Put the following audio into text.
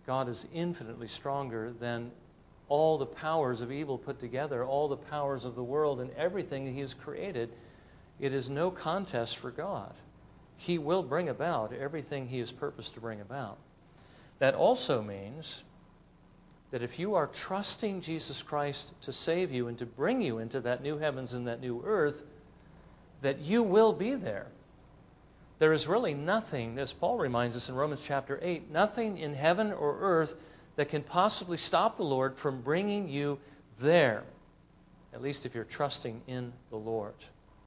God is infinitely stronger than all the powers of evil put together, all the powers of the world and everything that He has created. It is no contest for God. He will bring about everything He has purposed to bring about. That also means that if you are trusting Jesus Christ to save you and to bring you into that new heavens and that new earth, that you will be there. There is really nothing, as Paul reminds us in Romans chapter 8, nothing in heaven or earth that can possibly stop the Lord from bringing you there, at least if you're trusting in the Lord.